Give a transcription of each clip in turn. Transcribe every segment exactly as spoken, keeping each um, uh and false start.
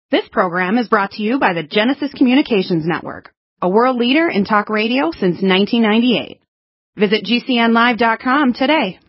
This program is brought to you by the Genesis Communications Network, a world leader in talk radio since nineteen ninety-eight. Visit G C N live dot com today.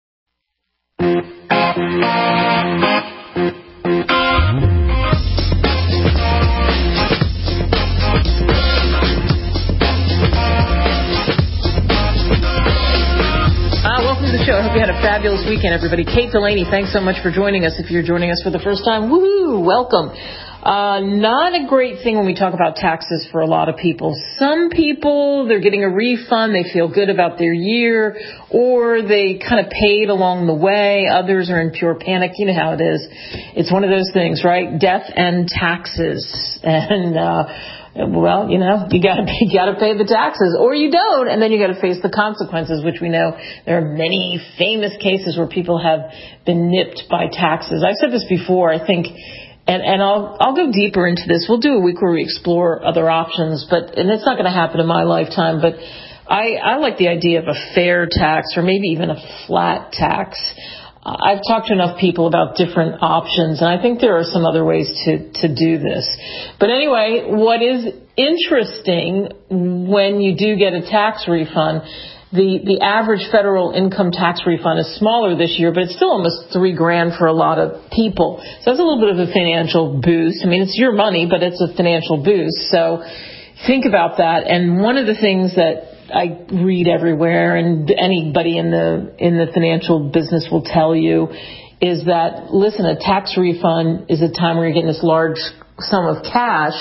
Show. I hope you had a fabulous weekend, everybody. Kate Delaney, thanks so much for joining us. If you're joining us for the first time, woohoo, welcome. Uh, not a great thing when we talk about taxes for a lot of people. Some people, they're getting a refund, they feel good about their year, or they kind of paid along the way. Others are in pure panic. You know how it is. It's one of those things, right? Death and taxes. And, uh, well, you know, you gotta you gotta pay the taxes, or you don't, and then you gotta face the consequences, which we know there are many famous cases where people have been nipped by taxes. I've said this before, I think, and, and I'll I'll go deeper into this. We'll do a week where we explore other options, but and it's not going to happen in my lifetime. But I I like the idea of a fair tax, or maybe even a flat tax. I've talked to enough people about different options, and I think there are some other ways to, to do this. But anyway, what is interesting when you do get a tax refund, the, the average federal income tax refund is smaller this year, but it's still almost three grand for a lot of people. So that's a little bit of a financial boost. I mean, it's your money, but it's a financial boost. So think about that. And one of the things that I read everywhere, and anybody in the in the financial business will tell you, is that, listen, a tax refund is a time where you're getting this large sum of cash,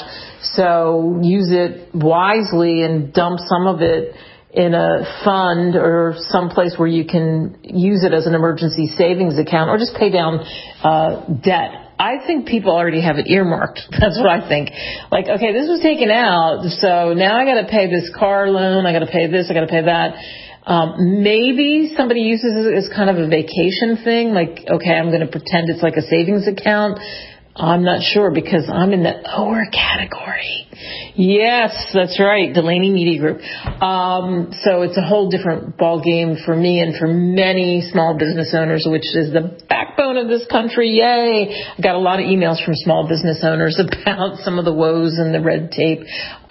so use it wisely and dump some of it in a fund or some place where you can use it as an emergency savings account, or just pay down uh, debt. I think people already have it earmarked. That's what I think. Like, okay, this was taken out, so now I got to pay this car loan, I got to pay this, I got to pay that. Um, maybe somebody uses it as kind of a vacation thing, like, okay, I'm going to pretend it's like a savings account. I'm not sure, because I'm in the lower category. Yes, that's right, Delaney Media Group. Um, so it's a whole different ball game for me and for many small business owners, which is the backbone of this country. Yay! I got a lot of emails from small business owners about some of the woes and the red tape.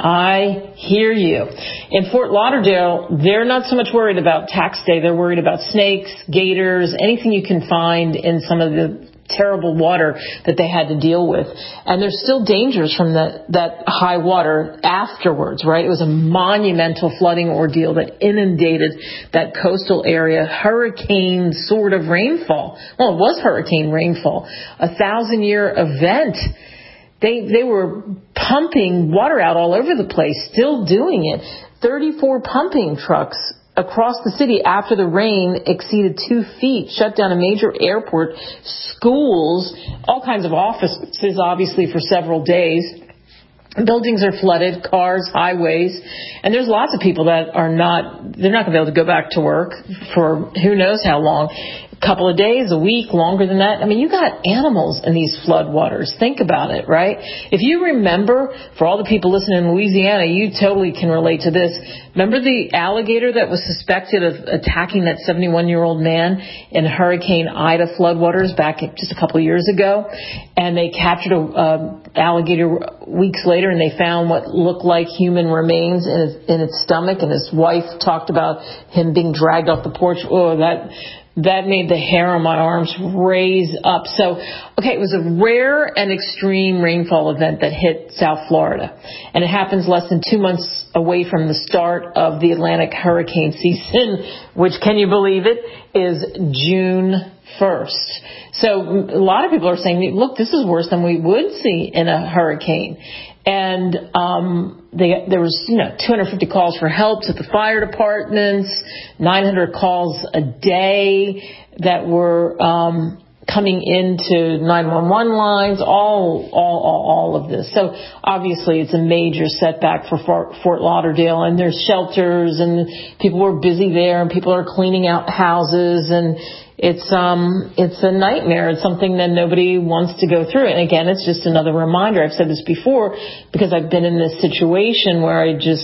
I hear you. In Fort Lauderdale, they're not so much worried about tax day. They're worried about snakes, gators, anything you can find in some of the terrible water that they had to deal with. And there's still dangers from that, that high water afterwards, right? It was a monumental flooding ordeal that inundated that coastal area. Hurricane sort of rainfall. Well, it was hurricane rainfall. A thousand year event. They, they were pumping water out all over the place, still doing it. thirty-four pumping trucks across the city after the rain exceeded two feet, shut down a major airport, schools, all kinds of offices, obviously, for several days. Buildings are flooded, cars, highways, and there's lots of people that are not, they're not going to be able to go back to work for who knows how long. A couple of days, a week, longer than that. I mean, you got animals in these floodwaters. Think about it, right? If you remember, for all the people listening in Louisiana, you totally can relate to this. Remember the alligator that was suspected of attacking that seventy-one-year-old man in Hurricane Ida floodwaters back just a couple of years ago? And they captured a uh, alligator weeks later, and they found what looked like human remains in, his, in its stomach, and his wife talked about him being dragged off the porch. Oh, that... That made the hair on my arms raise up. So, okay, it was a rare and extreme rainfall event that hit South Florida. And it happens less than two months away from the start of the Atlantic hurricane season, which, can you believe it, is June first. So a lot of people are saying, look, this is worse than we would see in a hurricane. And um, they, there was, you know, two hundred fifty calls for help to the fire departments, nine hundred calls a day that were um, coming into nine one one lines, all, all, all, all of this. So obviously it's a major setback for Fort, Fort Lauderdale, and there's shelters, and people were busy there, and people are cleaning out houses, and It's um it's a nightmare. It's something that nobody wants to go through. And again, it's just another reminder. I've said this before because I've been in this situation where I just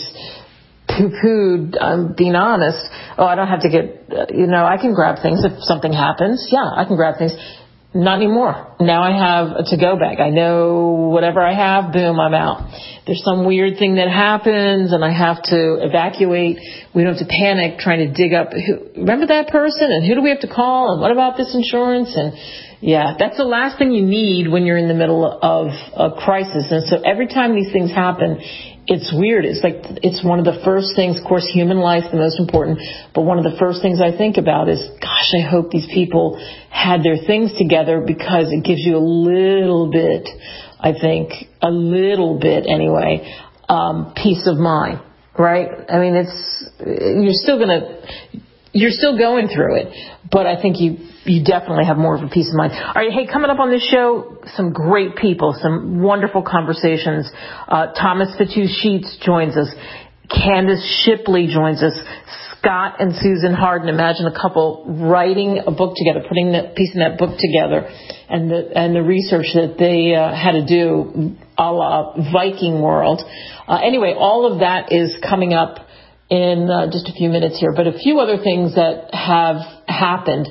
poo-pooed, I'm being honest. Oh, I don't have to get, uh, you know, I can grab things if something happens. Yeah, I can grab things. not anymore. Now I have a to-go bag. I know whatever I have, boom, I'm out. There's some weird thing that happens and I have to evacuate. We don't have to panic trying to dig up, who, remember that person and who do we have to call and what about this insurance? And yeah, that's the last thing you need when you're in the middle of a crisis. And so every time these things happen, it's weird. It's like, it's one of the first things, of course, human life, the most important, but one of the first things I think about is, gosh, I hope these people had their things together because it gives you a little bit, I think, a little bit anyway, um, peace of mind, right? I mean, it's, you're still gonna, you're still going through it, but I think you, you definitely have more of a peace of mind. All right, hey, coming up on this show, some great people, some wonderful conversations. Uh, Thomas Fatu Sheets joins us. Candace Shipley joins us. Scott and Susan Harden, imagine a couple writing a book together, putting that piece in that book together, and the and the research that they uh, had to do, a la Viking World. Uh, anyway, all of that is coming up in uh, just a few minutes here, but a few other things that have happened.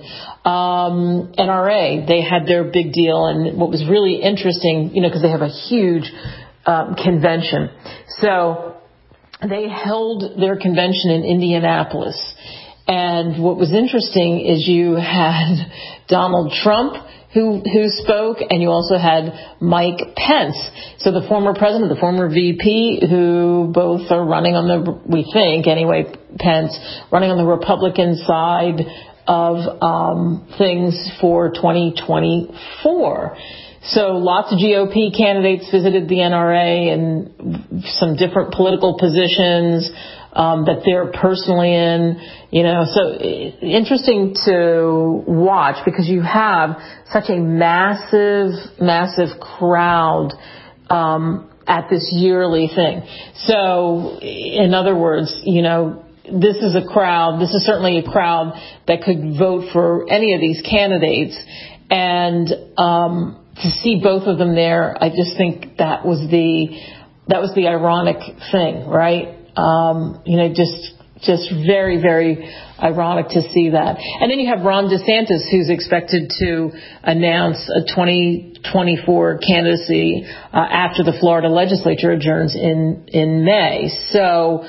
Um, N R A, they had their big deal, and what was really interesting, you know, because they have a huge um, convention. So they held their convention in Indianapolis, and what was interesting is you had Donald Trump who who spoke, and you also had Mike Pence. So the former president, the former V P, who both are running on the, we think anyway, Pence, running on the Republican side of um, things for twenty twenty-four. So lots of G O P candidates visited the N R A and some different political positions um, that they're personally in. You know, so interesting to watch because you have such a massive, massive crowd um, at this yearly thing. So, in other words, you know, this is a crowd, this is certainly a crowd that could vote for any of these candidates. And um, to see both of them there, I just think that was the that was the ironic thing, right? Um, you know, just just very, very ironic to see that. And then you have Ron DeSantis, who's expected to announce a twenty twenty-four candidacy uh, after the Florida legislature adjourns in, in May. So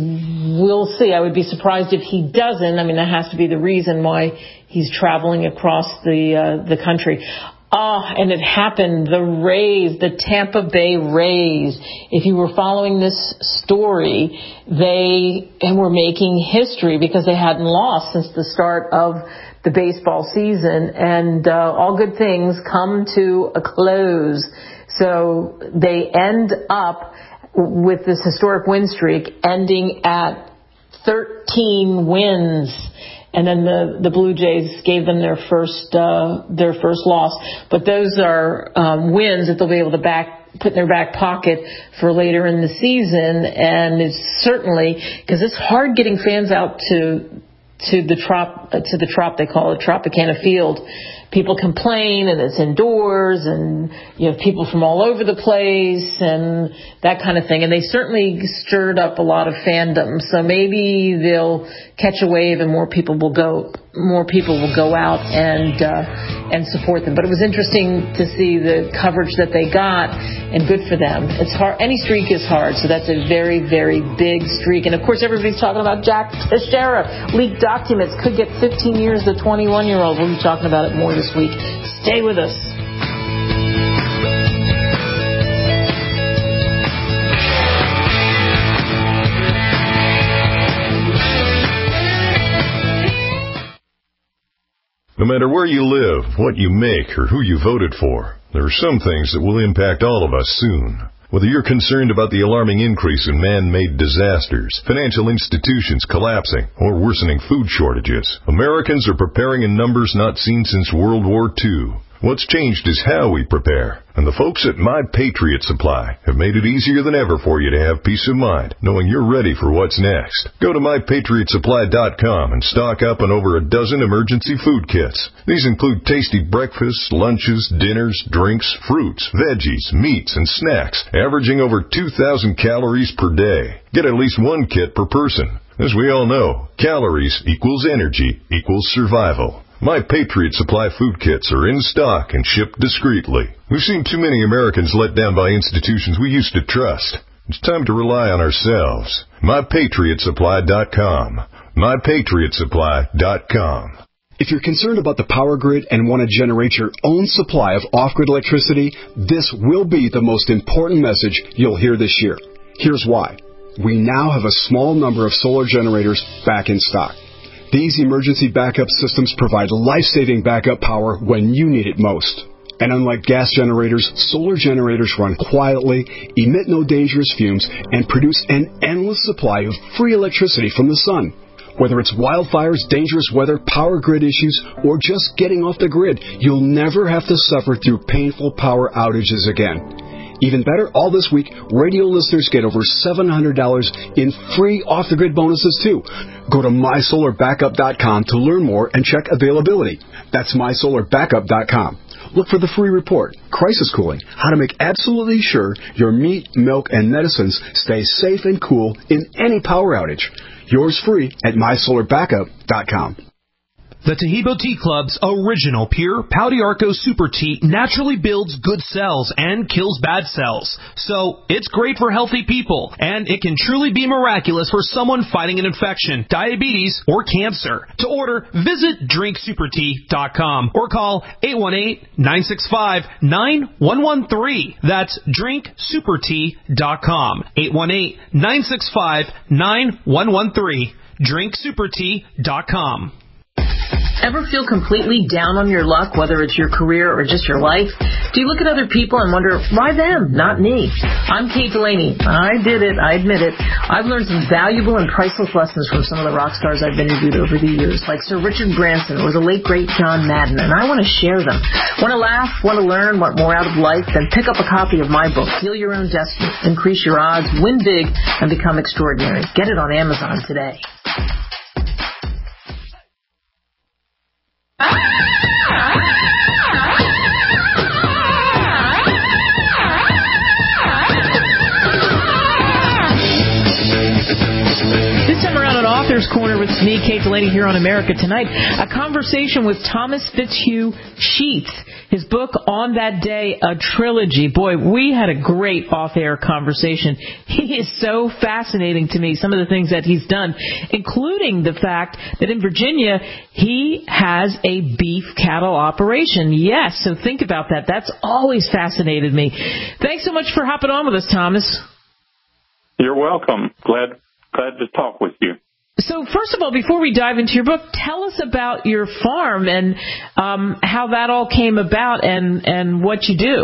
we'll see. I would be surprised if he doesn't. I mean, that has to be the reason why he's traveling across the uh, the country. Ah, oh, and it happened. The Rays, the Tampa Bay Rays. If you were following this story, they were making history because they hadn't lost since the start of the baseball season. And uh, all good things come to a close. So they end up with this historic win streak ending at thirteen wins. And then the, the Blue Jays gave them their first uh, their first loss. But those are um, wins that they'll be able to back put in their back pocket for later in the season. And it's certainly, because it's hard getting fans out to to the trop to the trop they call it Tropicana Field. People complain, and it's indoors, and you have people from all over the place, and that kind of thing. And they certainly stirred up a lot of fandom. So maybe they'll catch a wave, and more people will go. More people will go out and uh, and support them. But it was interesting to see the coverage that they got, and good for them. It's hard. Any streak is hard, so that's a very, very big streak. And of course, everybody's talking about Jack Teixeira. Leaked documents could get fifteen years. The twenty-one-year-old. We'll be talking about it more this week. Stay with us. No matter where you live, what you make, or who you voted for, there are some things that will impact all of us soon. Whether you're concerned about the alarming increase in man-made disasters, financial institutions collapsing, or worsening food shortages, Americans are preparing in numbers not seen since World War Two. What's changed is how we prepare. And the folks at My Patriot Supply have made it easier than ever for you to have peace of mind, knowing you're ready for what's next. Go to my patriot supply dot com and stock up on over a dozen emergency food kits. These include tasty breakfasts, lunches, dinners, drinks, fruits, veggies, meats, and snacks, averaging over two thousand calories per day. Get at least one kit per person. As we all know, calories equals energy equals survival. My Patriot Supply food kits are in stock and shipped discreetly. We've seen too many Americans let down by institutions we used to trust. It's time to rely on ourselves. my patriot supply dot com. my patriot supply dot com. If you're concerned about the power grid and want to generate your own supply of off-grid electricity, this will be the most important message you'll hear this year. Here's why. We now have a small number of solar generators back in stock. These emergency backup systems provide life-saving backup power when you need it most. And unlike gas generators, solar generators run quietly, emit no dangerous fumes, and produce an endless supply of free electricity from the sun. Whether it's wildfires, dangerous weather, power grid issues, or just getting off the grid, you'll never have to suffer through painful power outages again. Even better, all this week, radio listeners get over seven hundred dollars in free off-the-grid bonuses, too. Go to my solar backup dot com to learn more and check availability. That's my solar backup dot com. Look for the free report, Crisis Cooling, how to make absolutely sure your meat, milk, and medicines stay safe and cool in any power outage. Yours free at my solar backup dot com. The Taheebo Tea Club's original pure Pau d'Arco Super Tea naturally builds good cells and kills bad cells. So it's great for healthy people, and it can truly be miraculous for someone fighting an infection, diabetes, or cancer. To order, visit drink super tea dot com or call eight one eight, nine six five, nine one one three. That's drink super tea dot com. eight one eight, nine six five, nine one one three. drink super tea dot com. Ever feel completely down on your luck, whether it's your career or just your life? Do you look at other people and wonder, why them, not me? I'm Kate Delaney. I did it. I admit it. I've learned some valuable and priceless lessons from some of the rock stars I've interviewed over the years, like Sir Richard Branson or the late, great John Madden, and I want to share them. Want to laugh, want to learn, want more out of life? Then pick up a copy of my book, Heal Your Own Destiny, Increase Your Odds, Win Big, and Become Extraordinary. Get it on Amazon today. This time around on Author's Corner with me, Kate Delaney, here on America Tonight, a conversation with Thomas Fitzhugh Sheets. His book, On That Day, a trilogy. Boy, we had a great off-air conversation. He is so fascinating to me, some of the things that he's done, including the fact that in Virginia, he has a beef cattle operation. Yes, so think about that. That's always fascinated me. Thanks so much for hopping on with us, Thomas. You're welcome. Glad, glad to talk with you. So first of all, before we dive into your book, tell us about your farm and um, how that all came about and, and what you do.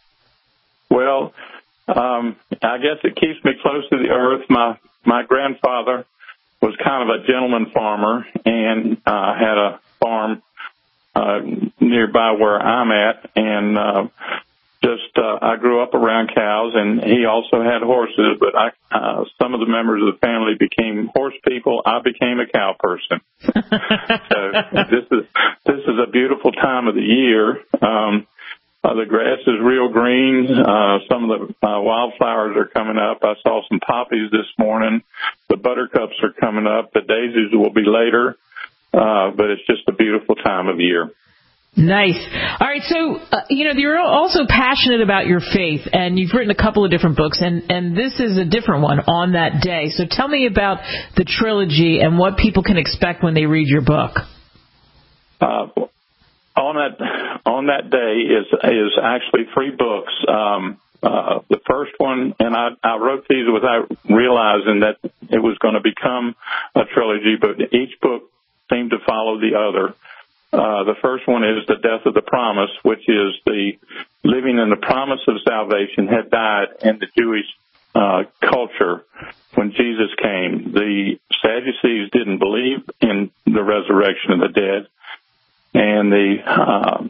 Well, um, I guess it keeps me close to the earth. My my grandfather was kind of a gentleman farmer and uh, had a farm uh, nearby where I'm at, and uh, just uh, I grew up around cows, and he also had horses. But I, uh, some of the members of the family became horse people. I became a cow person. So this is this is a beautiful time of the year. Um, uh, the grass is real green. Uh, some of the uh, wildflowers are coming up. I saw some poppies this morning. The buttercups are coming up. The daisies will be later. Uh, but it's just a beautiful time of year. Nice. All right, so, uh, you know, you're also passionate about your faith, and you've written a couple of different books, and, and this is a different one, On That Day. So tell me about the trilogy and what people can expect when they read your book. Uh, on that on that day is is actually three books. Um, uh, the first one, and I, I wrote these without realizing that it was going to become a trilogy, but each book seemed to follow the other. Uh, the first one is The Death of the Promise, which is the living in the promise of salvation had died in the Jewish uh, culture when Jesus came. The Sadducees didn't believe in the resurrection of the dead, and the uh,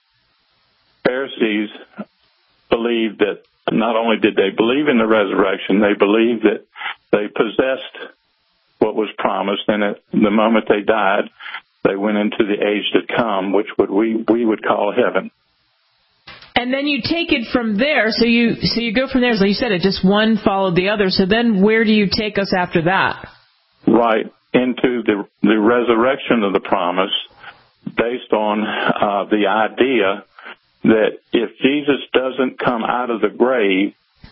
Pharisees believed that not only did they believe in the resurrection, they believed that they possessed what was promised, and at the moment they died, they went into the age to come, which would we we would call heaven. And then you take it from there. So you so you go from there. As you said, it just one followed the other. So then where do you take us after that? Right into the the resurrection of the promise. based on uh, the idea that if Jesus doesn't come out of the grave,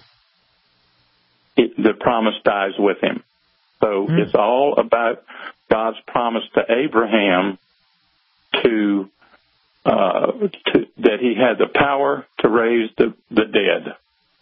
it, the promise dies with him. So mm. it's all about God's promise to Abraham to, uh, to that he had the power to raise the, the dead.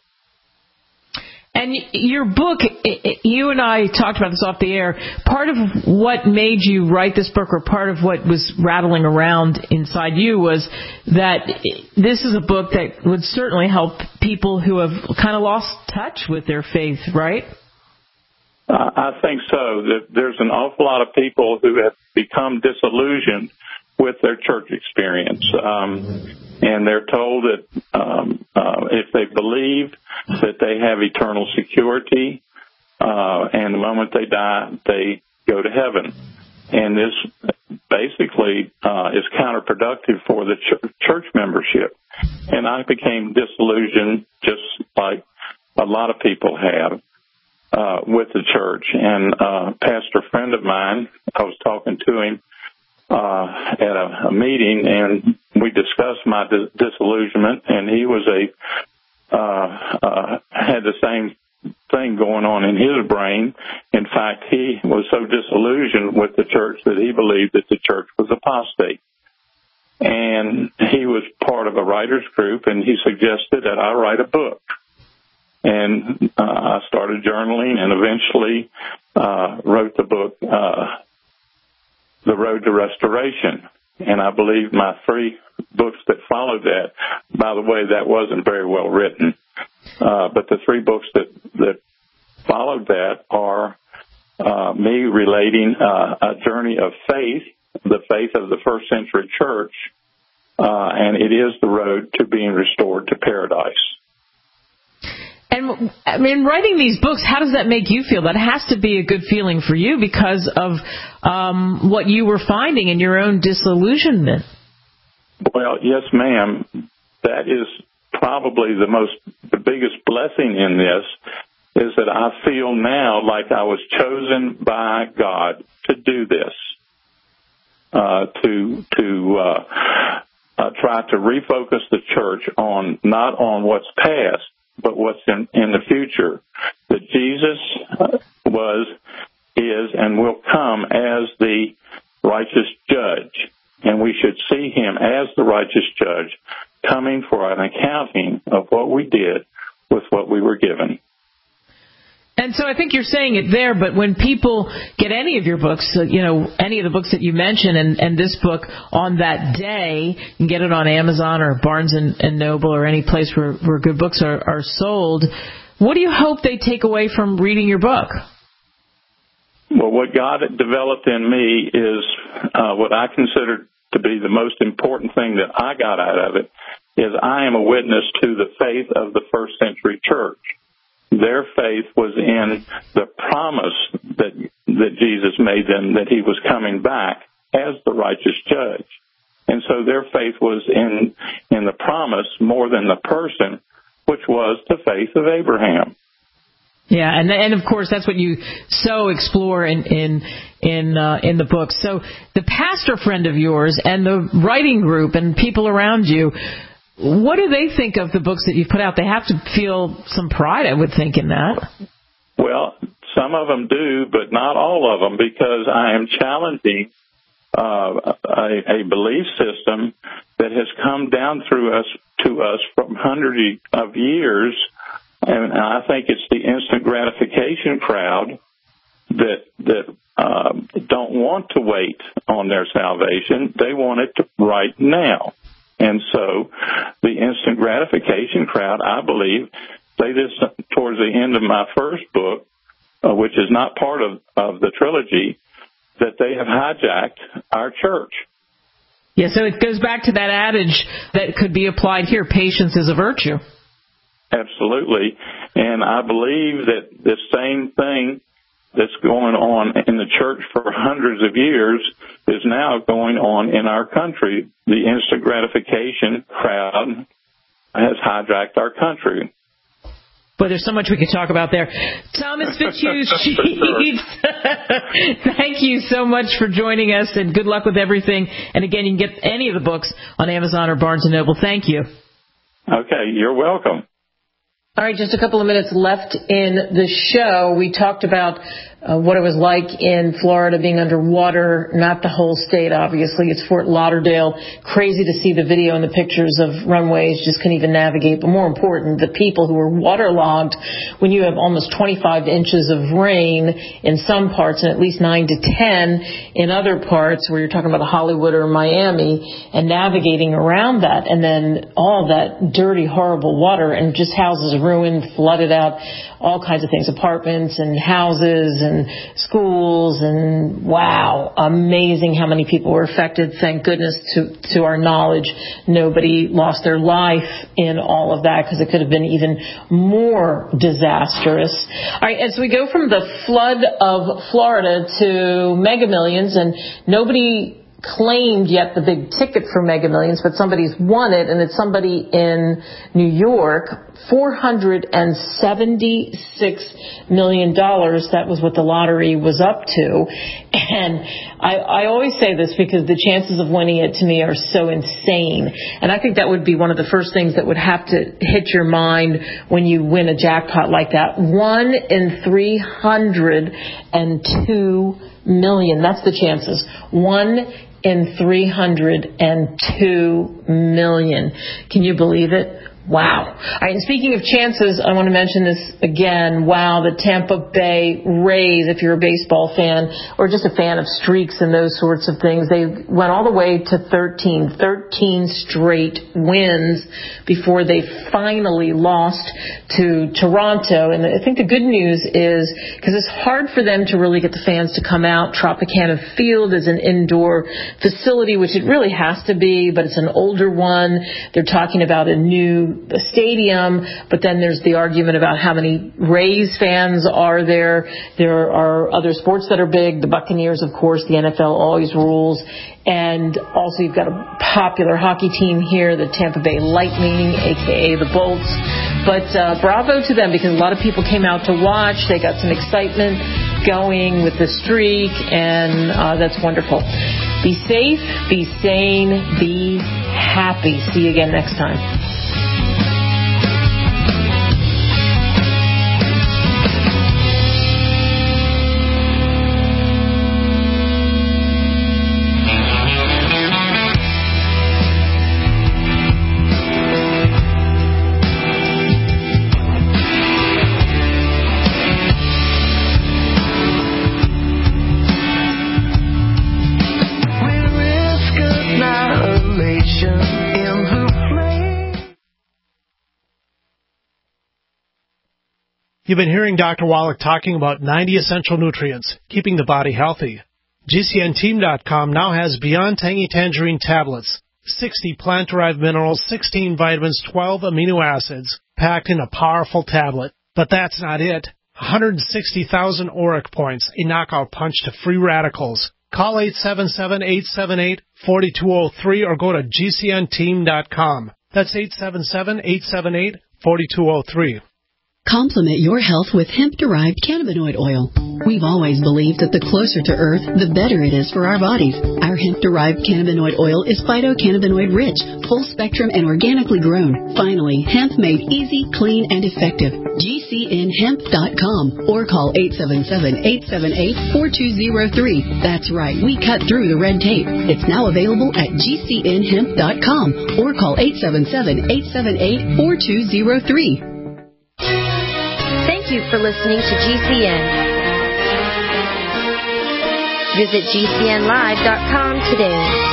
And your book, you and I talked about this off the air, part of what made you write this book, or part of what was rattling around inside you, was that this is a book that would certainly help people who have kind of lost touch with their faith, right? Uh, I think so. There's an awful lot of people who have become disillusioned with their church experience. Um, and they're told that um, uh, if they believe that they have eternal security, uh, and the moment they die, they go to heaven. And this basically uh, is counterproductive for the ch- church membership. And I became disillusioned, just like a lot of people have, uh, with the church. And uh, a pastor friend of mine, I was talking to him Uh, at a, a meeting, and we discussed my dis- disillusionment, and he was a uh, uh, had the same thing going on in his brain. In fact, he was so disillusioned with the church that he believed that the church was apostate. And he was part of a writers group, and he suggested that I write a book. And uh, I started journaling, and eventually uh, wrote the book, uh, The Road to Restoration. And I believe my three books that followed that, by the way, that wasn't very well written, uh, but the three books that, that followed that are uh, me relating uh, a journey of faith, the faith of the first century church, uh, and it is the road to being restored to paradise. And, I mean, writing these books, how does that make you feel? That has to be a good feeling for you because of um, what you were finding in your own disillusionment. Well, yes, ma'am. That is probably the most, the biggest blessing in this, is that I feel now like I was chosen by God to do this, uh, to, to, uh, uh, try to refocus the church on, not on what's past, but what's in, in the future, that Jesus was, is, and will come as the righteous judge. And we should see him as the righteous judge coming for an accounting of what we did with what we were given. And so I think you're saying it there, but when people get any of your books, you know, any of the books that you mentioned, and, and this book on that day, you can get it on Amazon or Barnes and, and Noble or any place where, where good books are, are sold. What do you hope they take away from reading your book? Well, what God developed in me is uh, what I consider to be the most important thing that I got out of it, is I am a witness to the faith of the first century church. Their faith was in the promise that that Jesus made them, that he was coming back as the righteous judge. And so their faith was in in the promise more than the person, which was the faith of Abraham. Yeah, and and of course that's what you so explore in in in uh, in the book. So the pastor friend of yours and the writing group and people around you, what do they think of the books that you've put out? They have to feel some pride, I would think, in that. Well, some of them do, but not all of them, because I am challenging uh, a, a belief system that has come down through us to us from hundreds of years, and I think it's the instant gratification crowd that that um, don't want to wait on their salvation. They want it to right now. And so the instant gratification crowd, I believe, say this towards the end of my first book, uh, which is not part of, of the trilogy, that they have hijacked our church. Yeah, so it goes back to that adage that could be applied here, patience is a virtue. Absolutely. And I believe that the same thing that's going on in the church for hundreds of years is now going on in our country. The instant gratification crowd has hijacked our country. Boy, there's so much we could talk about there. Thomas Fitzhughes, Chiefs, thank you so much for joining us, and good luck with everything. And again, you can get any of the books on Amazon or Barnes and Noble. Thank you. Okay, you're welcome. All right, just a couple of minutes left in the show. We talked about uh, what it was like in Florida being underwater, not the whole state, obviously. It's Fort Lauderdale. Crazy to see the video and the pictures of runways, just couldn't even navigate. But more important, the people who were waterlogged when you have almost twenty-five inches of rain in some parts and at least nine to ten in other parts where you're talking about Hollywood or Miami, and navigating around that, and then all that dirty, horrible water, and just houses ruined, flooded out, all kinds of things, apartments and houses and schools, and wow, amazing how many people were affected. Thank goodness, to to our knowledge, nobody lost their life in all of that, because it could have been even more disastrous. All right, as we go from the flood of Florida to Mega Millions, and nobody claimed yet the big ticket for Mega Millions, but somebody's won it, and it's somebody in New York, four hundred seventy-six million dollars. That was what the lottery was up to. And I, I always say this because the chances of winning it to me are so insane. And I think that would be one of the first things that would have to hit your mind when you win a jackpot like that. One in three hundred two million. That's the chances. One in three hundred two million. Can you believe it? Wow. All right, and speaking of chances, I want to mention this again. Wow, the Tampa Bay Rays, if you're a baseball fan or just a fan of streaks and those sorts of things, they went all the way to thirteen, thirteen straight wins before they finally lost to Toronto. And I think the good news is, because it's hard for them to really get the fans to come out, Tropicana Field is an indoor facility, which it really has to be, but it's an older one. They're talking about a new stadium, but then there's the argument about how many Rays fans are there. There are other sports that are big. The Buccaneers, of course, the N F L always rules. And also you've got a popular hockey team here, the Tampa Bay Lightning, a k a the Bolts. But uh, bravo to them, because a lot of people came out to watch. They got some excitement going with the streak, and uh, that's wonderful. Be safe, be sane, be happy. See you again next time. You've been hearing Doctor Wallach talking about ninety essential nutrients, keeping the body healthy. G C N team dot com now has Beyond Tangy Tangerine tablets, sixty plant-derived minerals, sixteen vitamins, twelve amino acids, packed in a powerful tablet. But that's not it. one hundred sixty thousand auric points, a knockout punch to free radicals. Call eight seven seven, eight seven eight, four two zero three or go to G C N team dot com. That's eight seven seven, eight seven eight, four two zero three. Complement your health with hemp-derived cannabinoid oil. We've always believed that the closer to Earth, the better it is for our bodies. Our hemp-derived cannabinoid oil is phytocannabinoid-rich, full-spectrum, and organically grown. Finally, hemp made easy, clean, and effective. G C N hemp dot com or call eight seven seven, eight seven eight, four two zero three. That's right, we cut through the red tape. It's now available at G C N hemp dot com or call eight seven seven, eight seven eight, four two zero three. Thank you for listening to G C N. Visit G C N live dot com today.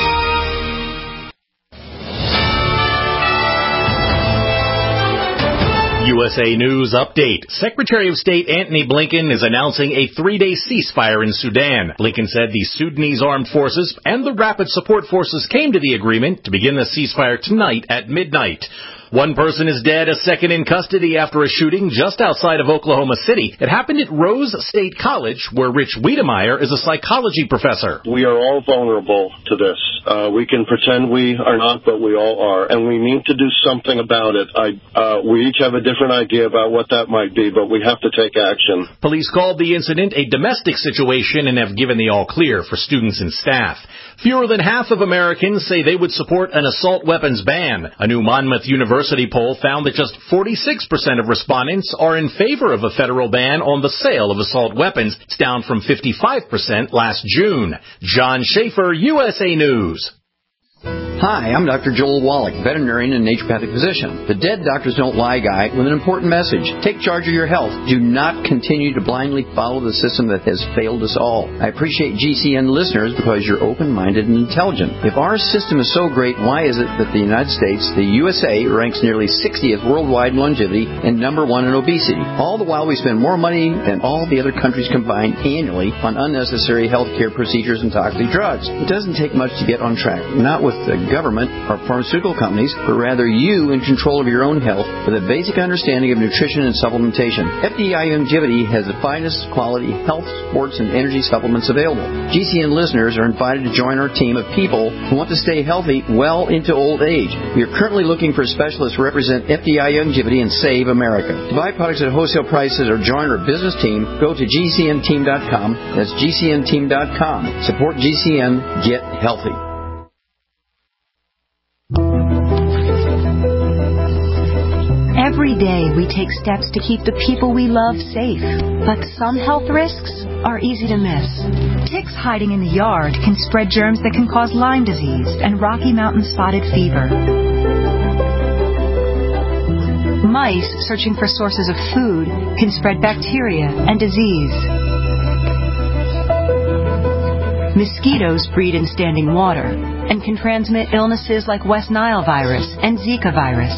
U S A News Update. Secretary of State Antony Blinken is announcing a three-day ceasefire in Sudan. Blinken said the Sudanese armed forces and the rapid support forces came to the agreement to begin the ceasefire tonight at midnight. One person is dead, a second in custody after a shooting just outside of Oklahoma City. It happened at Rose State College, where Rich Wiedemeyer is a psychology professor. We are all vulnerable to this. Uh, we can pretend we are not, but we all are, and we need to do something about it. I, uh, we each have a different idea about what that might be, but we have to take action. Police called the incident a domestic situation and have given the all clear for students and staff. Fewer than half of Americans say they would support an assault weapons ban. A new Monmouth University poll found that just forty-six percent of respondents are in favor of a federal ban on the sale of assault weapons. It's down from fifty-five percent last June. John Schaefer, U S A News. Hi, I'm Doctor Joel Wallach, veterinarian and naturopathic physician. The Dead Doctors Don't Lie guy with an important message. Take charge of your health. Do not continue to blindly follow the system that has failed us all. I appreciate G C N listeners because you're open-minded and intelligent. If our system is so great, why is it that the United States, the U S A, ranks nearly sixtieth worldwide in longevity and number one in obesity? All the while we spend more money than all the other countries combined annually on unnecessary health care procedures and toxic drugs. It doesn't take much to get on track. Not with the government or pharmaceutical companies, but rather you in control of your own health with a basic understanding of nutrition and supplementation. F D I Longevity has the finest quality health, sports, and energy supplements available. G C N listeners are invited to join our team of people who want to stay healthy well into old age. We are currently looking for specialists to represent F D I Longevity and Save America. To buy products at wholesale prices or join our business team, go to G C N team dot com. That's G C N team dot com. Support G C N. Get healthy. Every day we take steps to keep the people we love safe, but some health risks are easy to miss. Ticks hiding in the yard can spread germs that can cause Lyme disease and Rocky Mountain spotted fever. Mice searching for sources of food can spread bacteria and disease. Mosquitoes breed in standing water and can transmit illnesses like West Nile virus and Zika virus.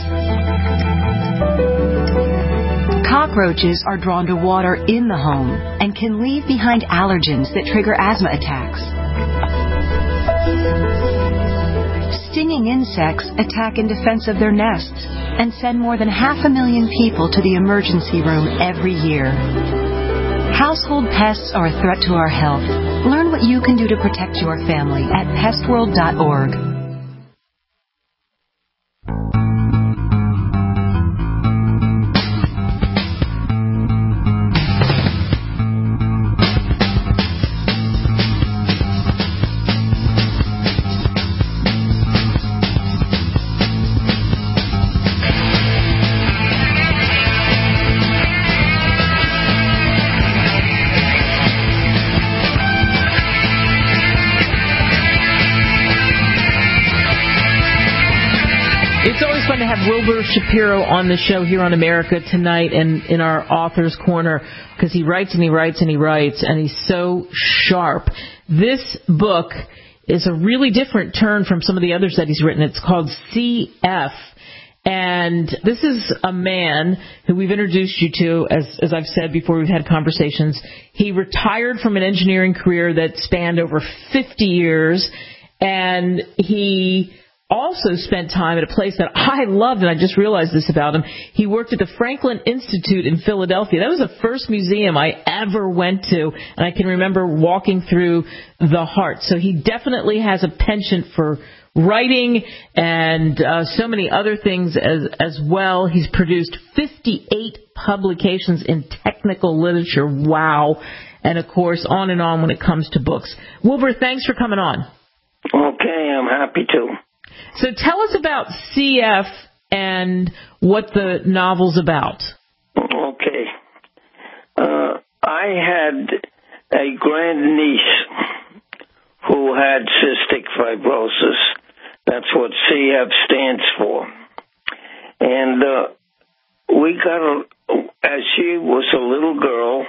Cockroaches are drawn to water in the home and can leave behind allergens that trigger asthma attacks. Stinging insects attack in defense of their nests and send more than half a million people to the emergency room every year. Household pests are a threat to our health. Learn what you can do to protect your family at pest world dot org. Wilbur Shapiro on the show here on America Tonight and in our Author's Corner, because he writes and he writes and he writes, and he's so sharp. This book is a really different turn from some of the others that he's written. It's called C F. And this is a man who we've introduced you to, as, as I've said before, we've had conversations. He retired from an engineering career that spanned over fifty years, and he also spent time at a place that I loved, and I just realized this about him. He worked at the Franklin Institute in Philadelphia. That was the first museum I ever went to, and I can remember walking through the heart. So he definitely has a penchant for writing and uh, so many other things as, as well. He's produced fifty-eight publications in technical literature. Wow. And, of course, on and on when it comes to books. Wilbur, thanks for coming on. Okay, I'm happy to. So tell us about C F and what the novel's about. Okay. Uh, I had a grandniece who had cystic fibrosis. That's what C F stands for. And uh, we got, a, as she was a little girl,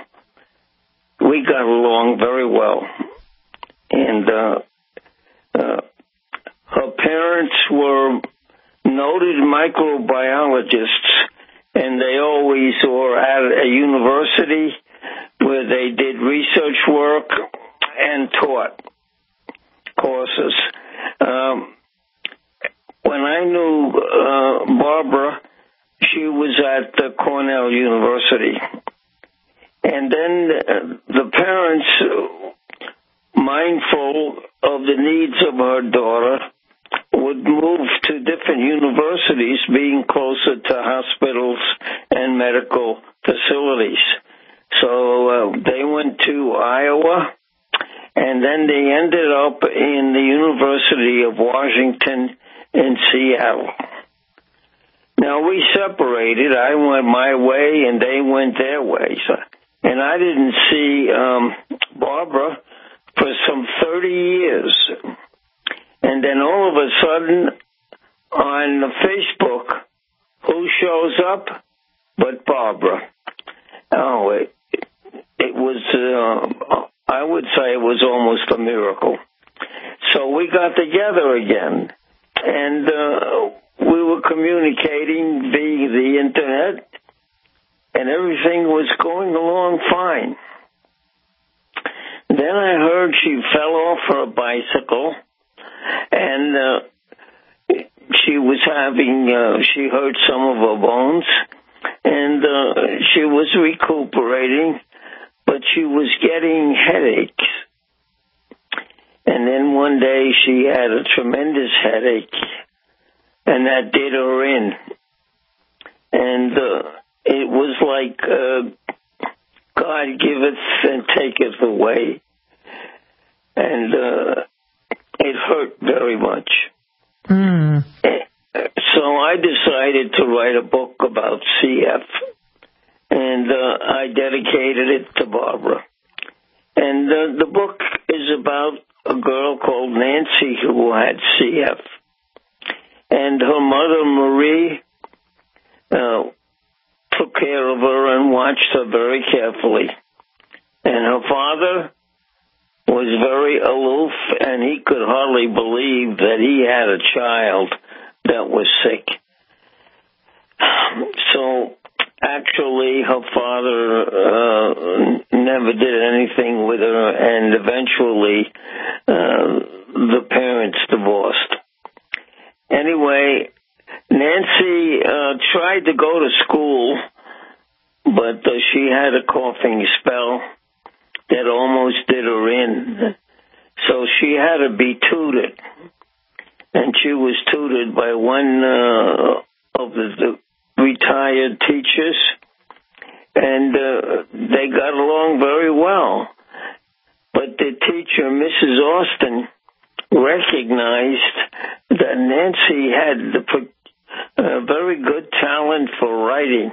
we got along very well. And uh, uh, her parents were noted microbiologists, and they always were at a university where they did research work and taught courses. Um, when I knew uh, Barbara, she was at uh, Cornell University. And then uh, the parents, uh, mindful of the needs of her daughter, would move to different universities, being closer to hospitals and medical facilities. So uh, they went to Iowa, and then they ended up in the University of Washington in Seattle. Now, we separated. I went my way, and they went their way. So, and I didn't see um, Barbara for some thirty years. And then all of a sudden, on Facebook, who shows up but Barbara? Oh, it, it was, uh, I would say it was almost a miracle. So we got together again, and uh, we were communicating via the Internet, and everything was going along fine. Then I heard she fell off her bicycle, and uh, she was having, uh, she hurt some of her bones, and uh, she was recuperating, but she was getting headaches. And then one day she had a tremendous headache, and that did her in. And uh, it was like uh, God giveth and taketh away. And uh, it hurt very much. Mm. So I decided to write a book about C F, and uh, I dedicated it to Barbara. And uh, the book is about a girl called Nancy who had C F. And her mother, Marie, uh, took care of her and watched her very carefully. And her father was very aloof, and he could hardly believe that he had a child that was sick. So actually, her father uh, never did anything with her, and eventually uh, the parents divorced. Anyway, Nancy uh, tried to go to school, but uh, she had a coughing spell that almost did her in. So she had to be tutored. And she was tutored by one uh, of the, the retired teachers. And uh, they got along very well. But the teacher, Missus Austin, recognized that Nancy had a very good talent for writing.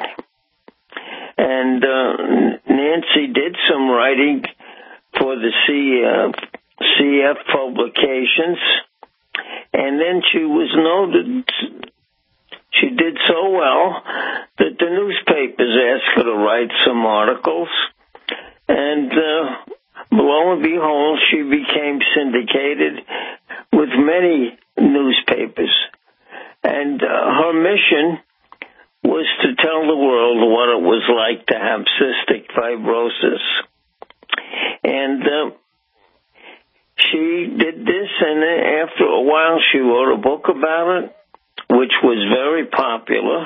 And uh, Nancy did some writing for the C, uh, C F publications, and then she was noted. She did so well that the newspapers asked her to write some articles, and uh, lo and behold, she became syndicated with many newspapers. And uh, her mission was to tell the world what it was like to have cystic fibrosis. And uh, she did this, and after a while she wrote a book about it, which was very popular.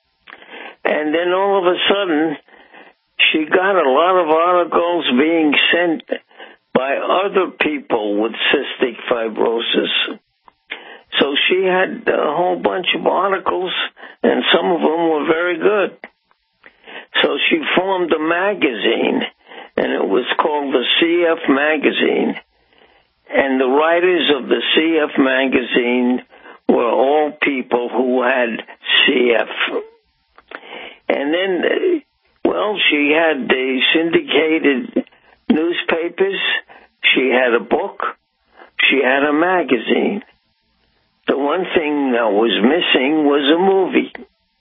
And then all of a sudden, she got a lot of articles being sent by other people with cystic fibrosis. So she had a whole bunch of articles, and some of them were very good. So she formed a magazine, and it was called the C F Magazine. And the writers of the C F Magazine were all people who had C F. And then, well, she had the syndicated newspapers, she had a book, she had a magazine. The one thing that was missing was a movie.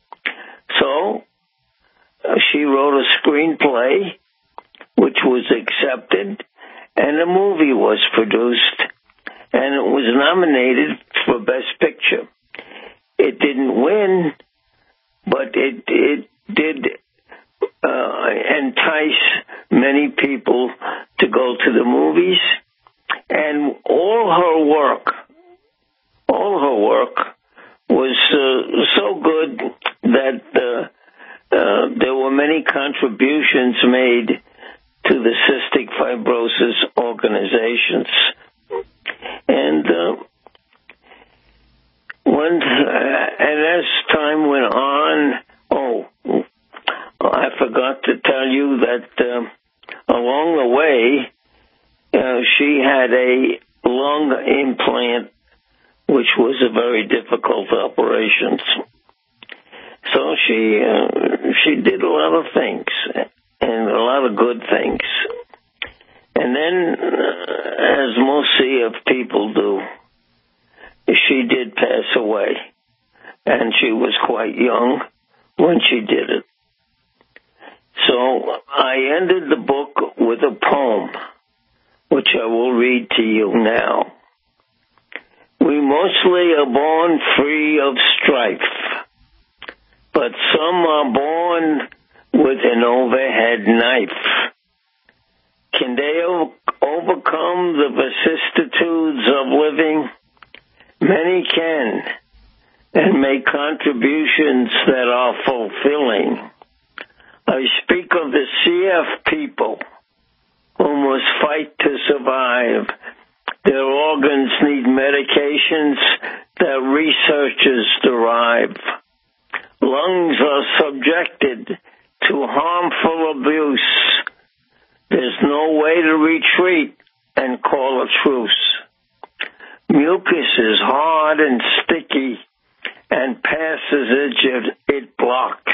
So uh, she wrote a screenplay, which was accepted, and a movie was produced, and it was nominated for Best Picture. It didn't win, but it, it did uh, entice many people to go to the movies, and all her work All her work was uh, so good that uh, many contributions made to the cystic fibrosis organizations. And uh, when, uh, and as time went on, oh, I forgot to tell you that uh, along the way, uh, she had a lung implant, which was a very difficult operation. So she uh, she did a lot of things, and a lot of good things. And then, uh, as most C F people do, she did pass away, and she was quite young when she did it. So I ended the book with a poem, which I will read to you now. We mostly are born free of strife, but some are born with an overhead knife. Can they o- overcome the vicissitudes of living? Many can, and make contributions that are fulfilling. I speak of the C F people who must fight to survive. Their organs need medications that researchers derive. Lungs are subjected to harmful abuse. There's no way to retreat and call a truce. Mucus is hard and sticky, and passage it, it blocks.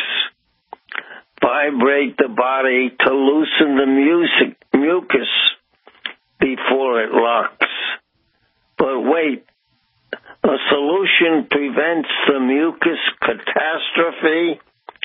Vibrate the body to loosen the music, mucus before it locks. But wait, a solution prevents the mucus catastrophe.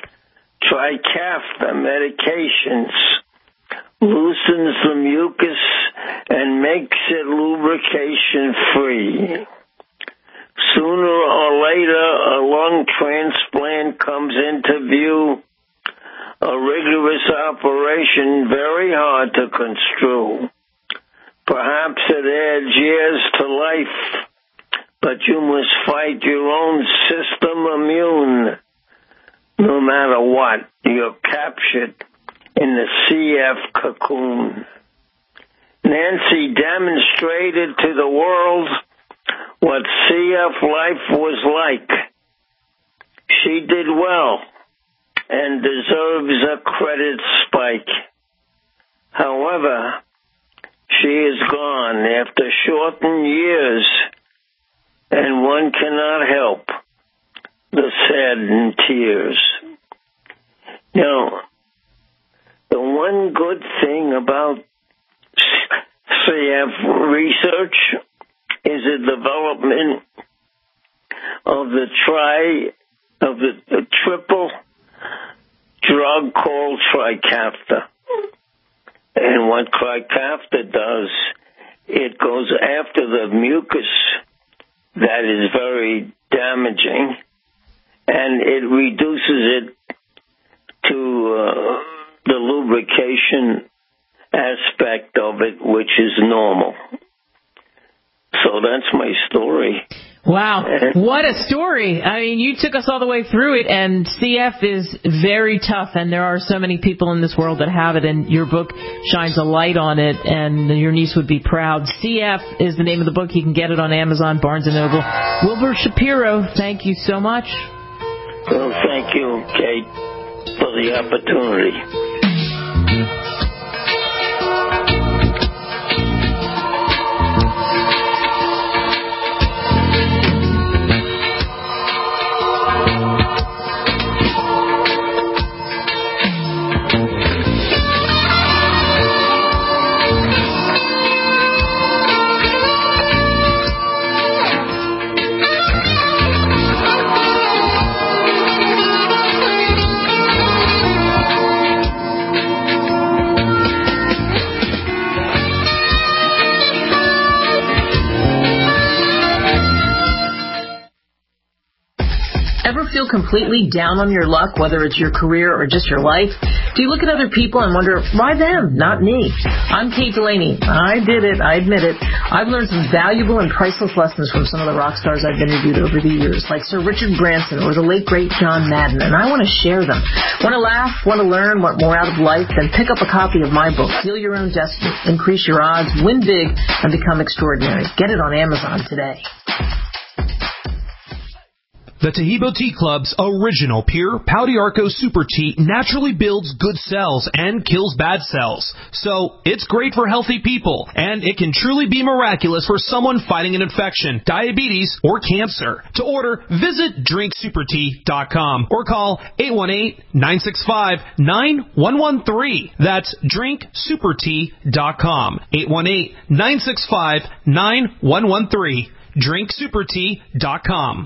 Trikafta medications loosens the mucus and makes it lubrication free. Sooner or later, a lung transplant comes into view. A rigorous operation, very hard to construe. Perhaps it adds years to life, but you must fight your own system immune. No matter what, you're captured in the C F cocoon. Nancy demonstrated to the world what C F life was like. She did well and deserves a credit spike. However, she is gone after shortened years, and one cannot help the saddened tears. Now, the one good thing about C F research is the development of the tri, of the, the triple drug called Trikafta. And what Trikafta does, it goes after the mucus that is very damaging, and it reduces it to uh, the lubrication aspect of it, which is normal. So that's my story. Wow, what a story. I mean, you took us all the way through it, and C F is very tough, and there are so many people in this world that have it, and your book shines a light on it, and your niece would be proud. C F is the name of the book. You can get it on Amazon, Barnes and Noble. Wilbur Shapiro, thank you so much. Well, thank you, Kate, for the opportunity. feel completely down on your luck, whether it's your career or just your life? Do you look at other people and wonder, why them, not me? I'm Kate Delaney. I did it. I admit it. I've learned some valuable and priceless lessons from some of the rock stars I've interviewed over the years, like Sir Richard Branson or the late, great John Madden, and I want to share them. Want to laugh, want to learn, want more out of life? Then pick up a copy of my book, Feel Your Own Destiny, Increase Your Odds, Win Big, and Become Extraordinary. Get it on Amazon today. The Taheebo Tea Club's original pure Pau d'Arco Super Tea naturally builds good cells and kills bad cells. So, it's great for healthy people, and it can truly be miraculous for someone fighting an infection, diabetes, or cancer. To order, visit drink super tea dot com or call eight one eight, nine six five, nine one one three. That's drink super tea dot com. eight one eight, nine six five, nine one one three. drink super tea dot com.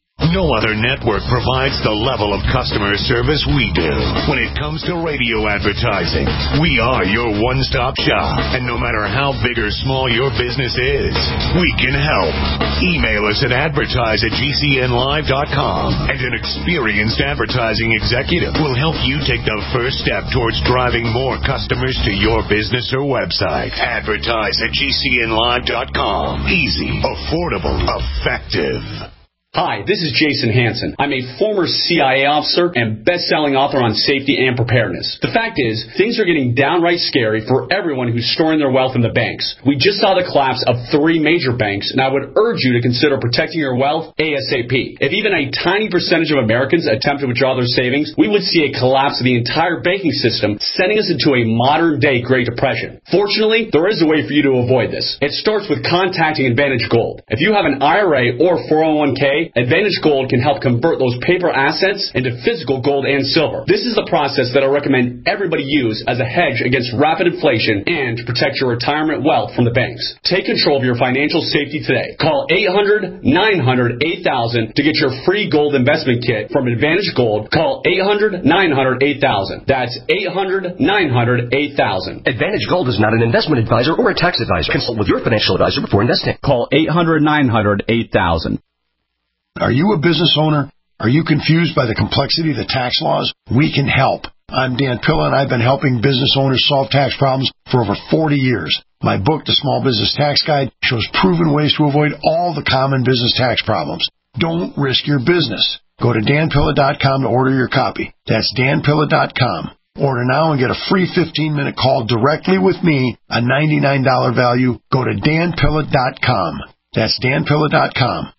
No other network provides the level of customer service we do. When it comes to radio advertising, we are your one-stop shop. And no matter how big or small your business is, we can help. Email us at advertise at G C N live dot com, and an experienced advertising executive will help you take the first step towards driving more customers to your business or website. Advertise at G C N live dot com. Easy, affordable, effective. Hi, this is Jason Hansen. I'm a former C I A officer and best-selling author on safety and preparedness. The fact is, things are getting downright scary for everyone who's storing their wealth in the banks. We just saw the collapse of three major banks, and I would urge you to consider protecting your wealth ASAP. If even a tiny percentage of Americans attempt to withdraw their savings, we would see a collapse of the entire banking system, sending us into a modern-day Great Depression. Fortunately, there is a way for you to avoid this. It starts with contacting Advantage Gold. If you have an I R A or four oh one k, Advantage Gold can help convert those paper assets into physical gold and silver. This is the process that I recommend everybody use as a hedge against rapid inflation and to protect your retirement wealth from the banks. Take control of your financial safety today. Call eight hundred, nine hundred, eight thousand to get your free gold investment kit from Advantage Gold. Call eight hundred, nine hundred, eight thousand. That's eight hundred, nine hundred, eight thousand. Advantage Gold is not an investment advisor or a tax advisor. Consult with your financial advisor before investing. Call eight hundred, nine hundred, eight thousand. Are you a business owner? Are you confused by the complexity of the tax laws? We can help. I'm Dan Pilla, and I've been helping business owners solve tax problems for over forty years. My book, The Small Business Tax Guide, shows proven ways to avoid all the common business tax problems. Don't risk your business. Go to dan pilla dot com to order your copy. That's dan pilla dot com. Order now and get a free fifteen-minute call directly with me, a ninety-nine dollars value. Go to dan pilla dot com. That's dan pilla dot com.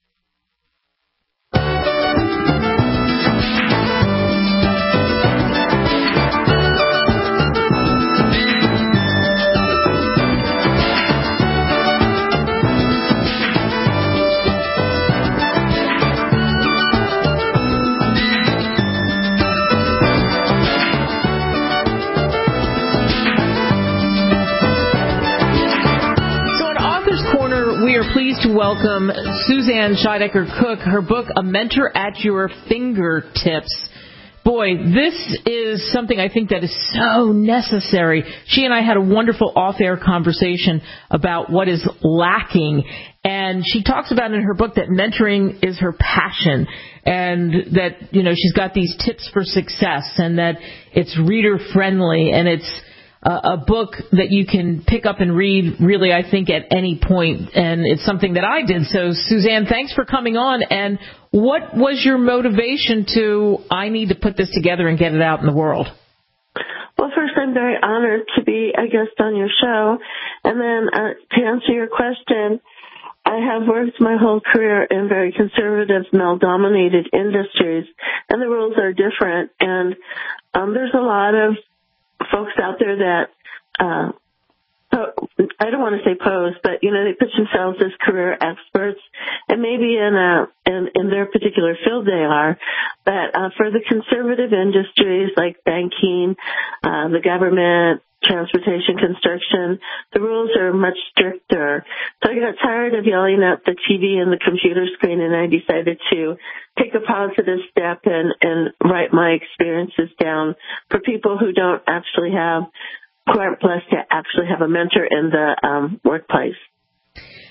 We are pleased to welcome Suzanne Scheidecker-Cook. Her book, A Mentor at Your Fingertips. Boy, this is something I think that is so necessary. She and I had a wonderful off-air conversation about what is lacking. And she talks about in her book that mentoring is her passion, and that, you know, she's got these tips for success, and that it's reader-friendly, and it's Uh, a book that you can pick up and read, really, I think, at any point. And it's something that I did. So, Suzanne, thanks for coming on. And what was your motivation to, I need to put this together and get it out in the world? Well, first, I'm very honored to be a guest on your show. And then uh, to answer your question, I have worked my whole career in very conservative, male-dominated industries. And the rules are different. And um, there's a lot of folks out there that, uh, I don't want to say pose, but, you know, they pitch themselves as career experts, and maybe in a, in, in their particular field they are, but, uh, for the conservative industries like banking, uh, the government, transportation, construction, the rules are much stricter. So I got tired of yelling at the T V and the computer screen, and I decided to take a positive step and, and write my experiences down for people who don't actually have, who aren't blessed to actually have a mentor in the um, workplace.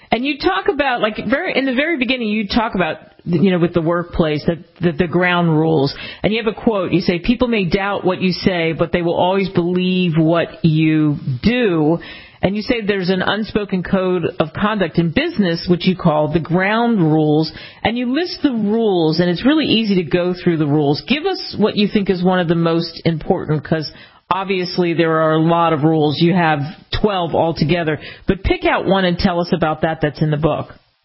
And you talk about, like, very in the very beginning, you talk about, you know, with the workplace, that the, the ground rules. And you have a quote. You say, people may doubt what you say, but they will always believe what you do. And you say there's an unspoken code of conduct in business, which you call the ground rules. And you list the rules, and it's really easy to go through the rules. Give us what you think is one of the most important, because obviously there are a lot of rules. You have twelve altogether. But pick out one and tell us about that that's in the book.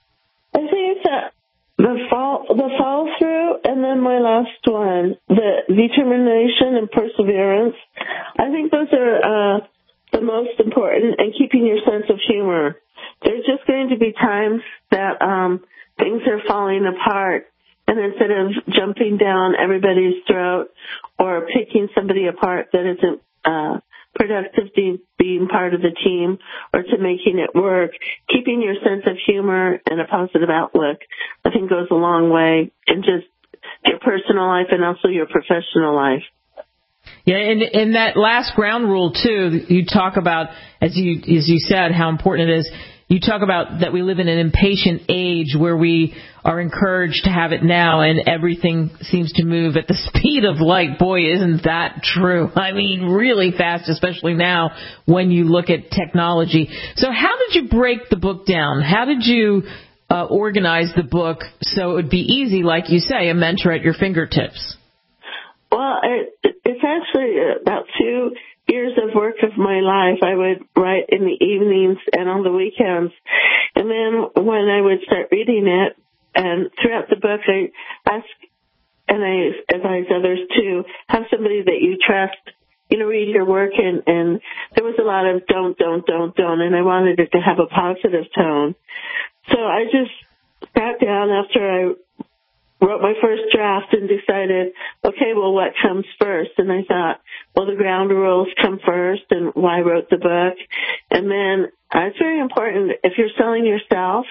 I think that the fall, the follow through, and then my last one, the determination and perseverance. I think those are uh, the most important, and keeping your sense of humor. There's just going to be times that um, things are falling apart, and instead of jumping down everybody's throat or picking somebody apart that isn't uh, productive to being part of the team or to making it work, keeping your sense of humor and a positive outlook, I think goes a long way in just your personal life and also your professional life. Yeah, and in that last ground rule, too, you talk about, as you as you said, how important it is. You talk about that we live in an impatient age where we are encouraged to have it now, and everything seems to move at the speed of light. Boy, isn't that true? I mean, really fast, especially now when you look at technology. So how did you break the book down? How did you uh, organize the book so it would be easy, like you say, a mentor at your fingertips? Well, it, it's actually about two years of work of my life. I would write in the evenings and on the weekends. And then when I would start reading it, and throughout the book, I ask, and I advise others to have somebody that you trust, you know, read your work. And, and there was a lot of don't, don't, don't, don't, and I wanted it to have a positive tone. So I just sat down after I wrote my first draft and decided, okay, well, what comes first? And I thought, well, the ground rules come first, and why I wrote the book. And then uh, it's very important, if you're selling yourself,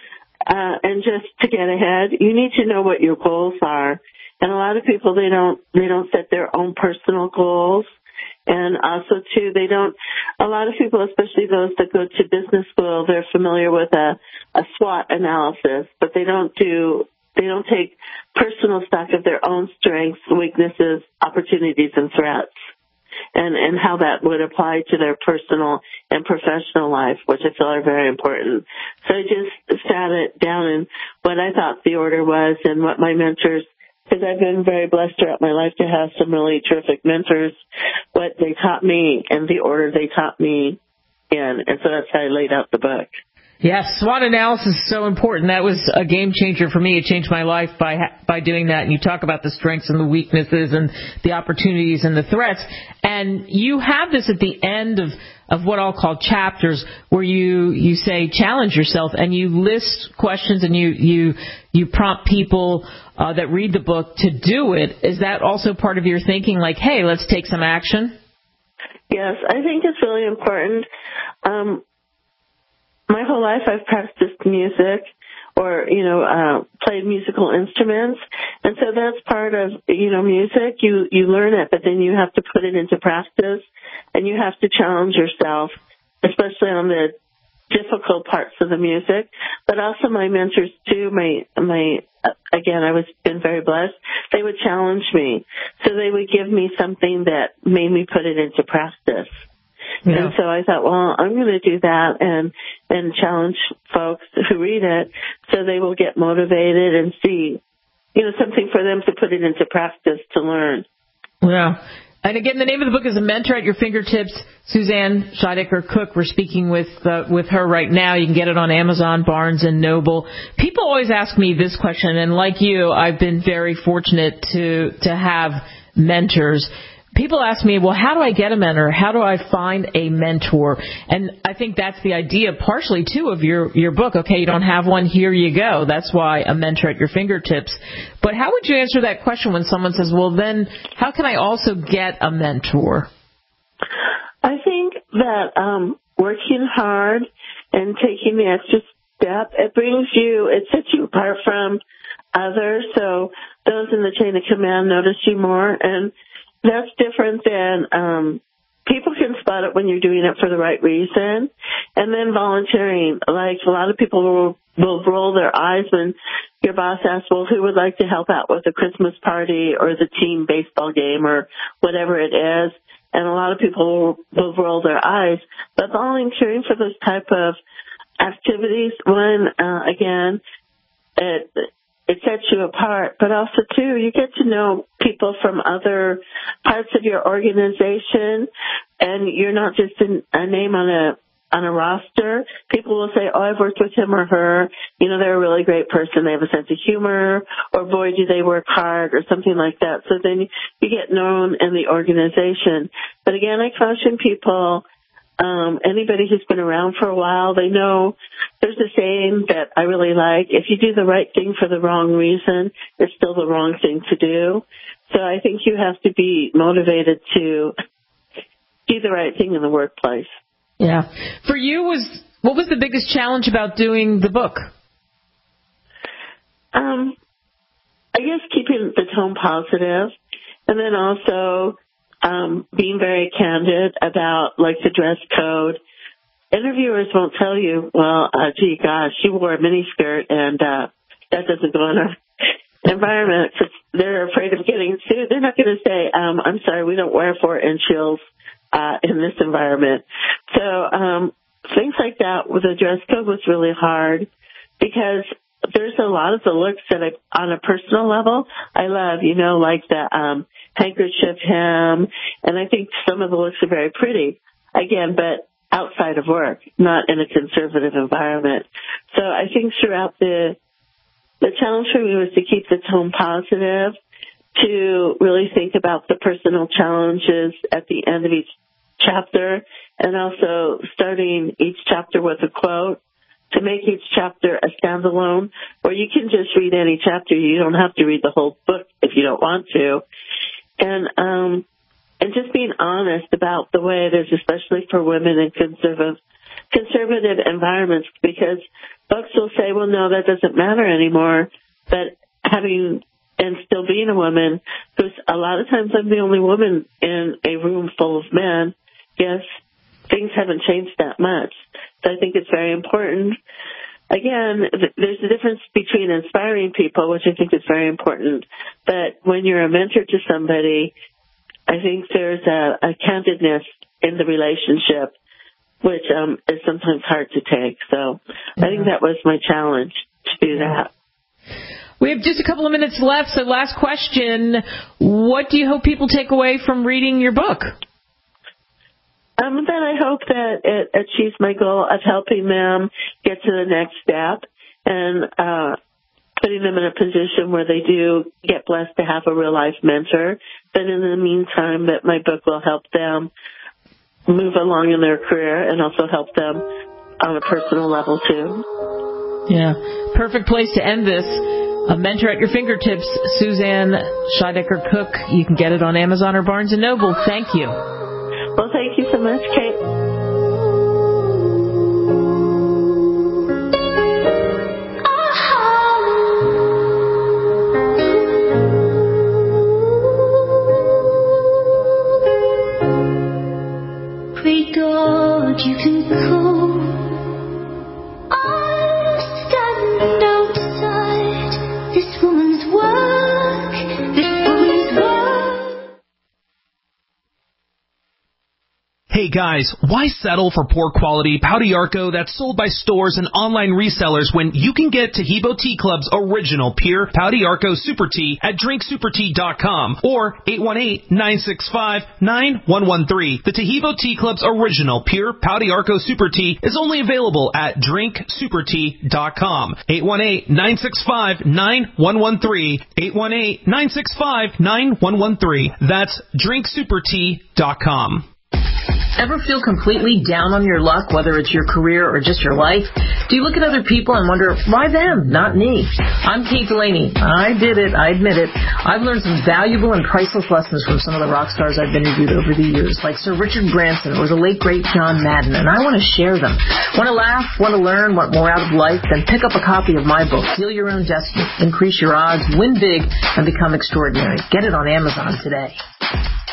uh, and just to get ahead, you need to know what your goals are. And a lot of people, they don't, they don't set their own personal goals. And also, too, they don't, a lot of people, especially those that go to business school, they're familiar with a, a SWOT analysis, but they don't do They don't take personal stock of their own strengths, weaknesses, opportunities, and threats, and, and how that would apply to their personal and professional life, which I feel are very important. So I just sat it down in what I thought the order was and what my mentors, because I've been very blessed throughout my life to have some really terrific mentors, what they taught me and the order they taught me in. And so that's how I laid out the book. Yes, SWOT analysis is so important. That was a game changer for me. It changed my life by by doing that. And you talk about the strengths and the weaknesses and the opportunities and the threats. And you have this at the end of, of what I'll call chapters, where you, you say challenge yourself, and you list questions, and you you you prompt people uh, that read the book to do it. Is that also part of your thinking, like, hey, let's take some action? Yes, I think it's really important. Um, My whole life I've practiced music or, you know, uh, played musical instruments. And so that's part of, you know, music. You, you learn it, but then you have to put it into practice, and you have to challenge yourself, especially on the difficult parts of the music. But also my mentors too, my, my, again, I was been very blessed. They would challenge me. So they would give me something that made me put it into practice. Yeah. And so I thought, well, I'm going to do that and and challenge folks who read it so they will get motivated and see, you know, something for them to put it into practice to learn. Yeah. And again, the name of the book is A Mentor at Your Fingertips. Suzanne Scheidegger Cook. We're speaking with uh, with her right now. You can get it on Amazon, Barnes and Noble. People always ask me this question, and like you, I've been very fortunate to to have mentors. People ask me, well, how do I get a mentor? How do I find a mentor? And I think that's the idea, partially, too, of your, your book. Okay, you don't have one, here you go. That's why A Mentor at Your Fingertips. But how would you answer that question when someone says, well, then how can I also get a mentor? I think that um, working hard and taking the extra step, it brings you, it sets you apart from others. So those in the chain of command notice you more. And that's different than um, people can spot it when you're doing it for the right reason. And then volunteering, like a lot of people will, will roll their eyes when your boss asks, well, who would like to help out with the Christmas party or the team baseball game or whatever it is. And a lot of people will, will roll their eyes. But volunteering for those type of activities, one, uh, again, it, it sets you apart, but also, too, you get to know people from other parts of your organization, and you're not just an, a name on a on a roster. People will say, oh, I've worked with him or her. You know, they're a really great person. They have a sense of humor, or boy, do they work hard, or something like that. So then you get known in the organization. But again, I caution people, Um, anybody who's been around for a while, they know there's a saying that I really like. If you do the right thing for the wrong reason, it's still the wrong thing to do. So I think you have to be motivated to do the right thing in the workplace. Yeah. For you, was what was the biggest challenge about doing the book? Um, I guess keeping the tone positive, and then also Um, being very candid about, like, the dress code. Interviewers won't tell you, well, uh, gee, gosh, she wore a miniskirt, and uh, that doesn't go in our environment. They're afraid of getting sued. They're not going to say, um, I'm sorry, we don't wear four-inch heels uh, in this environment. So um, things like that with the dress code was really hard because there's a lot of the looks that I, on a personal level, I love, you know, like the um, handkerchief hem, and I think some of the looks are very pretty, again, but outside of work, not in a conservative environment. So I think throughout the the challenge for me was to keep the tone positive, to really think about the personal challenges at the end of each chapter, and also starting each chapter with a quote, to make each chapter a standalone, or you can just read any chapter. You don't have to read the whole book if you don't want to. And um, and just being honest about the way it is, especially for women in conservative conservative environments, because folks will say, well, no, that doesn't matter anymore. But having and still being a woman, because a lot of times I'm the only woman in a room full of men, yes, things haven't changed that much. So I think it's very important. Again, there's a difference between inspiring people, which I think is very important, but when you're a mentor to somebody, I think there's a, a candidness in the relationship, which um, is sometimes hard to take. So yeah. I think that was my challenge, to do that. We have just a couple of minutes left, so last question. What do you hope people take away from reading your book? Um, then I hope that it achieves my goal of helping them get to the next step and uh, putting them in a position where they do get blessed to have a real-life mentor. But in the meantime, that my book will help them move along in their career and also help them on a personal level, too. Yeah, perfect place to end this. A mentor at your fingertips, Suzanne Scheidegger Cook. You can get it on Amazon or Barnes and Noble. Thank you. Well, thank you so much, Kate. Great God, you can go. I'm standing outside this woman's work, this woman's work. Hey guys, why settle for poor quality Pau d'Arco that's sold by stores and online resellers when you can get Taheebo Tea Club's original pure Pau d'Arco Super Tea at drink super tea dot com or eight one eight, nine six five, nine one one three. The Taheebo Tea Club's original pure Pau d'Arco Super Tea is only available at drink super tea dot com. eight one eight, nine six five, nine one one three. eight one eight, nine six five, nine one one three. That's drink super tea dot com. Ever feel completely down on your luck, whether it's your career or just your life? Do you look at other people and wonder, why them, not me? I'm Kate Delaney. I did it. I admit it. I've learned some valuable and priceless lessons from some of the rock stars I've interviewed over the years, like Sir Richard Branson or the late, great John Madden, and I want to share them. Want to laugh? Want to learn? Want more out of life? Then pick up a copy of my book, Heal Your Own Destiny, Increase Your Odds, Win Big, and Become Extraordinary. Get it on Amazon today.